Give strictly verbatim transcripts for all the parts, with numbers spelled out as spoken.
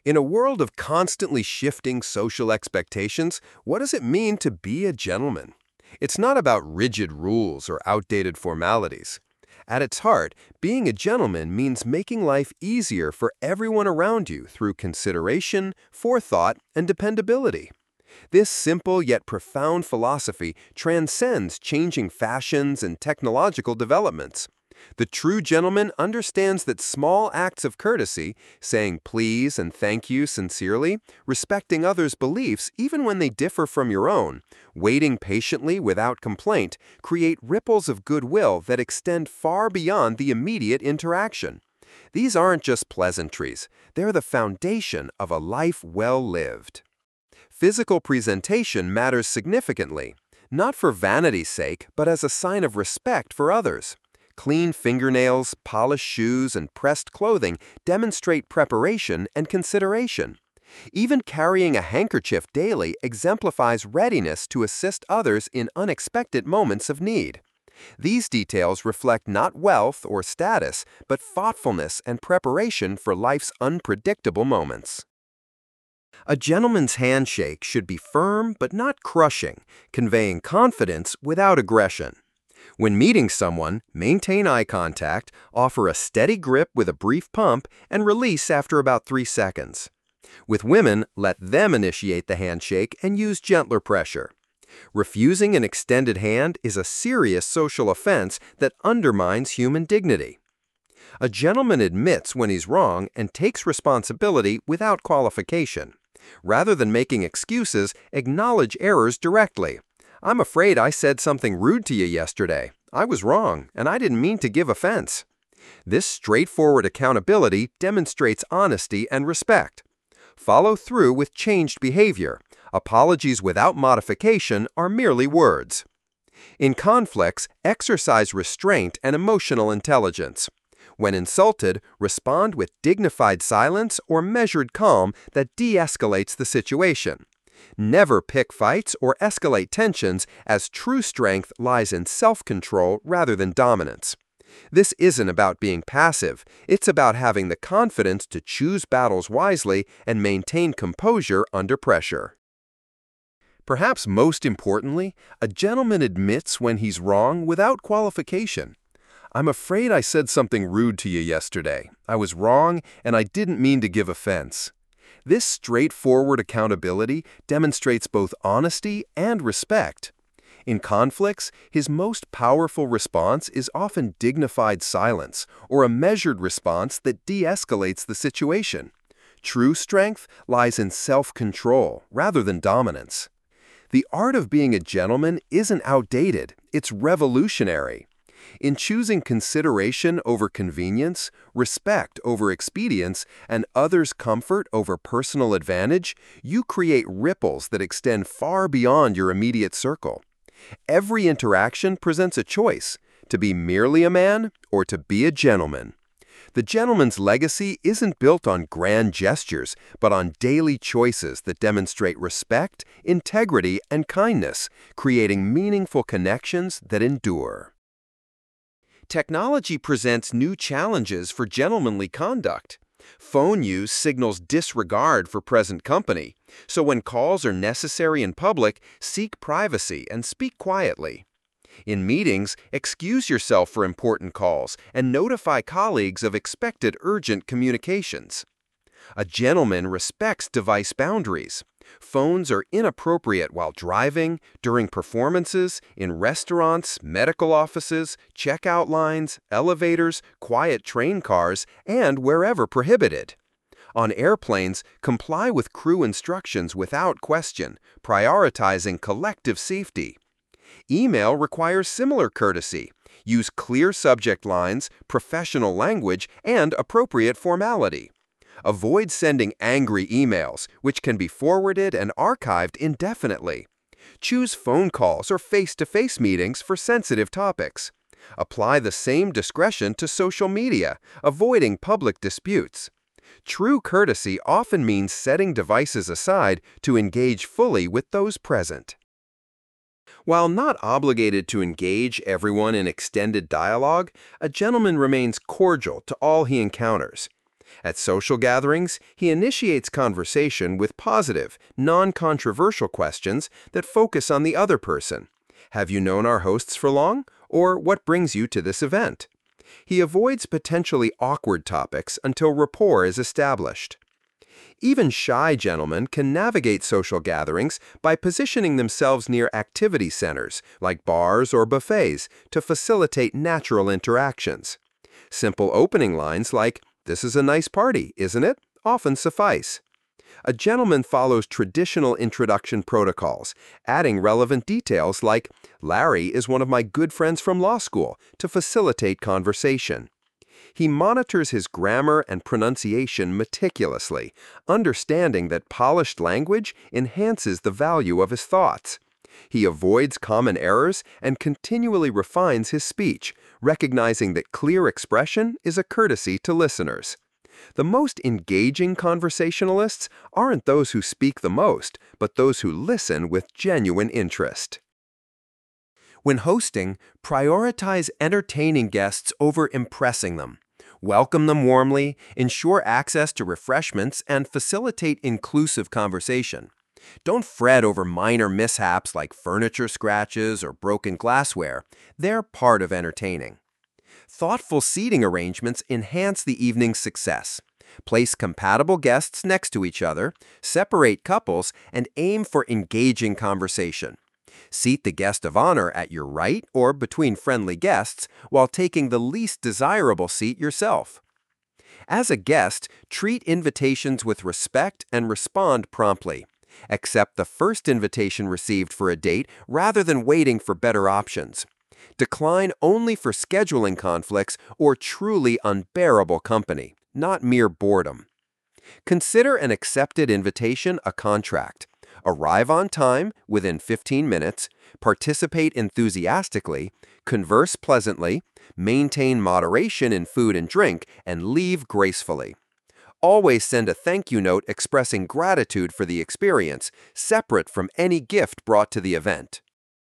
In a world of constantly shifting social expectations, what does it mean to be a gentleman? It's not about rigid rules or outdated formalities. At its heart, being a gentleman means making life easier for everyone around you through consideration, forethought, and dependability. This simple yet profound philosophy transcends changing fashions and technological developments. The true gentleman understands that small acts of courtesy, saying please and thank you sincerely, respecting others' beliefs even when they differ from your own, waiting patiently without complaint, create ripples of goodwill that extend far beyond the immediate interaction. These aren't just pleasantries, they're the foundation of a life well lived. Physical presentation matters significantly, not for vanity's sake, but as a sign of respect for others. Clean fingernails, polished shoes, and pressed clothing demonstrate preparation and consideration. Even carrying a handkerchief daily exemplifies readiness to assist others in unexpected moments of need. These details reflect not wealth or status, but thoughtfulness and preparation for life's unpredictable moments. A gentleman's handshake should be firm but not crushing, conveying confidence without aggression. When meeting someone, maintain eye contact, offer a steady grip with a brief pump, and release after about three seconds. With women, let them initiate the handshake and use gentler pressure. Refusing an extended hand is a serious social offense that undermines human dignity. A gentleman admits when he's wrong and takes responsibility without qualification. Rather than making excuses, acknowledge errors directly. I'm afraid I said something rude to you yesterday. I was wrong, and I didn't mean to give offense. This straightforward accountability demonstrates honesty and respect. Follow through with changed behavior. Apologies without modification are merely words. In conflicts, exercise restraint and emotional intelligence. When insulted, respond with dignified silence or measured calm that de-escalates the situation. Never pick fights or escalate tensions, as true strength lies in self-control rather than dominance. This isn't about being passive, it's about having the confidence to choose battles wisely and maintain composure under pressure. Perhaps most importantly, a gentleman admits when he's wrong without qualification. I'm afraid I said something rude to you yesterday. I was wrong, and I didn't mean to give offense. This straightforward accountability demonstrates both honesty and respect. In conflicts, his most powerful response is often dignified silence or a measured response that de-escalates the situation. True strength lies in self-control rather than dominance. The art of being a gentleman isn't outdated, it's revolutionary. In choosing consideration over convenience, respect over expedience, and others' comfort over personal advantage, you create ripples that extend far beyond your immediate circle. Every interaction presents a choice, to be merely a man or to be a gentleman. The gentleman's legacy isn't built on grand gestures, but on daily choices that demonstrate respect, integrity, and kindness, creating meaningful connections that endure. Technology presents new challenges for gentlemanly conduct. Phone use signals disregard for present company, so when calls are necessary in public, seek privacy and speak quietly. In meetings, excuse yourself for important calls and notify colleagues of expected urgent communications. A gentleman respects device boundaries. Phones are inappropriate while driving, during performances, in restaurants, medical offices, checkout lines, elevators, quiet train cars, and wherever prohibited. On airplanes, comply with crew instructions without question, prioritizing collective safety. Email requires similar courtesy. Use clear subject lines, professional language, and appropriate formality. Avoid sending angry emails, which can be forwarded and archived indefinitely. Choose phone calls or face-to-face meetings for sensitive topics. Apply the same discretion to social media, avoiding public disputes. True courtesy often means setting devices aside to engage fully with those present. While not obligated to engage everyone in extended dialogue, a gentleman remains cordial to all he encounters. At social gatherings, he initiates conversation with positive, non-controversial questions that focus on the other person. Have you known our hosts for long? Or what brings you to this event? He avoids potentially awkward topics until rapport is established. Even shy gentlemen can navigate social gatherings by positioning themselves near activity centers, like bars or buffets, to facilitate natural interactions. Simple opening lines like, "This is a nice party, isn't it?" often suffice. A gentleman follows traditional introduction protocols, adding relevant details like, "Larry is one of my good friends from law school," to facilitate conversation. He monitors his grammar and pronunciation meticulously, understanding that polished language enhances the value of his thoughts. He avoids common errors and continually refines his speech, recognizing that clear expression is a courtesy to listeners. The most engaging conversationalists aren't those who speak the most, but those who listen with genuine interest. When hosting, prioritize entertaining guests over impressing them. Welcome them warmly, ensure access to refreshments, and facilitate inclusive conversation. Don't fret over minor mishaps like furniture scratches or broken glassware. They're part of entertaining. Thoughtful seating arrangements enhance the evening's success. Place compatible guests next to each other, separate couples, and aim for engaging conversation. Seat the guest of honor at your right or between friendly guests while taking the least desirable seat yourself. As a guest, treat invitations with respect and respond promptly. Accept the first invitation received for a date rather than waiting for better options. Decline only for scheduling conflicts or truly unbearable company, not mere boredom. Consider an accepted invitation a contract. Arrive on time, within fifteen minutes, participate enthusiastically, converse pleasantly, maintain moderation in food and drink, and leave gracefully. Always send a thank you note expressing gratitude for the experience, separate from any gift brought to the event.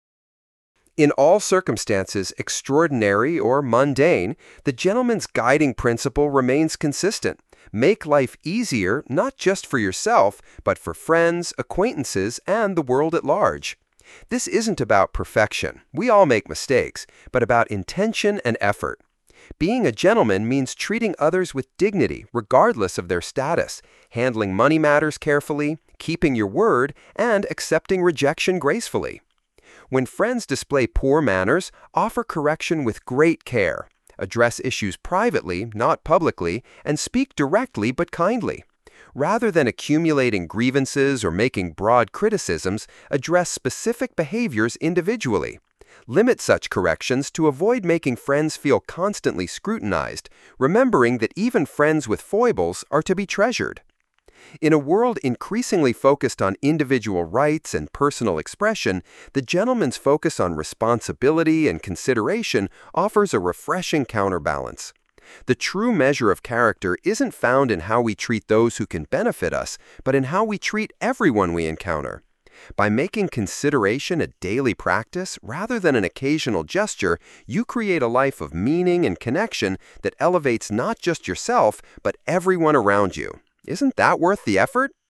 In all circumstances, extraordinary or mundane, the gentleman's guiding principle remains consistent. Make life easier not just for yourself, but for friends, acquaintances, and the world at large. This isn't about perfection. We all make mistakes, but about intention and effort. Being a gentleman means treating others with dignity, regardless of their status, handling money matters carefully, keeping your word, and accepting rejection gracefully. When friends display poor manners, offer correction with great care. Address issues privately, not publicly, and speak directly but kindly. Rather than accumulating grievances or making broad criticisms, address specific behaviors individually. Limit such corrections to avoid making friends feel constantly scrutinized, remembering that even friends with foibles are to be treasured. In a world increasingly focused on individual rights and personal expression, the gentleman's focus on responsibility and consideration offers a refreshing counterbalance. The true measure of character isn't found in how we treat those who can benefit us, but in how we treat everyone we encounter. By making consideration a daily practice rather than an occasional gesture, you create a life of meaning and connection that elevates not just yourself, but everyone around you. Isn't that worth the effort?